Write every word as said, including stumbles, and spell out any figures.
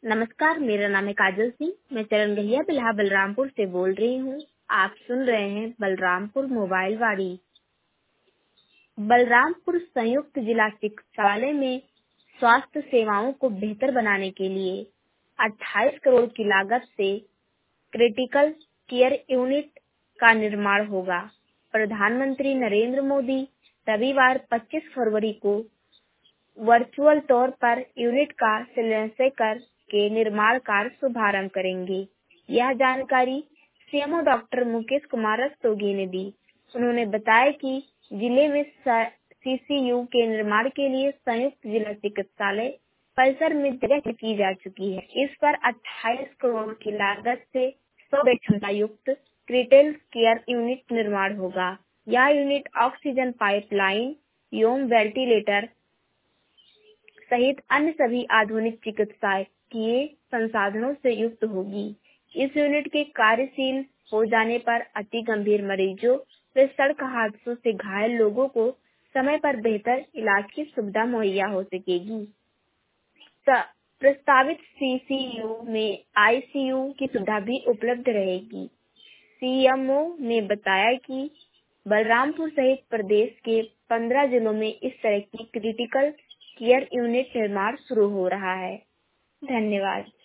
नमस्कार, मेरा नाम है काजल सिंह। मैं चरण गहिया बिल्हा बलरामपुर से बोल रही हूँ। आप सुन रहे हैं बलरामपुर मोबाइल वाड़ी। बलरामपुर संयुक्त जिला चिकित्सालय में स्वास्थ्य सेवाओं को बेहतर बनाने के लिए अट्ठाईस करोड़ की लागत से क्रिटिकल केयर यूनिट का निर्माण होगा। प्रधानमंत्री नरेंद्र मोदी रविवार पच्चीस फरवरी को वर्चुअल तौर पर यूनिट का शिलान्यास कर के निर्माण कार्य शुभारंभ करेंगे। यह जानकारी सीएमओ डॉक्टर मुकेश कुमार रस्तोगी ने दी। उन्होंने बताया कि जिले में सीसीयू के निर्माण के लिए संयुक्त जिला चिकित्सालय परिसर में जगह की जा चुकी है। इस पर अट्ठाईस करोड़ की लागत से सौ बेड क्षमता युक्त क्रिटिकल केयर यूनिट निर्माण होगा। यह यूनिट ऑक्सीजन पाइपलाइन एवं वेंटिलेटर सहित अन्य सभी आधुनिक चिकित्सकीय संसाधनों से युक्त होगी। इस यूनिट के कार्यशील हो जाने पर अति गंभीर मरीजों व सड़क हादसों से घायल लोगों को समय पर बेहतर इलाज की सुविधा मुहैया हो सकेगी। प्रस्तावित सीसीयू में आईसीयू की सुविधा भी उपलब्ध रहेगी। सीएमओ ने बताया कि बलरामपुर सहित प्रदेश के पंद्रह जिलों में इस तरह की क्रिटिकल केयर यूनिट निर्माण शुरू हो रहा है। धन्यवाद।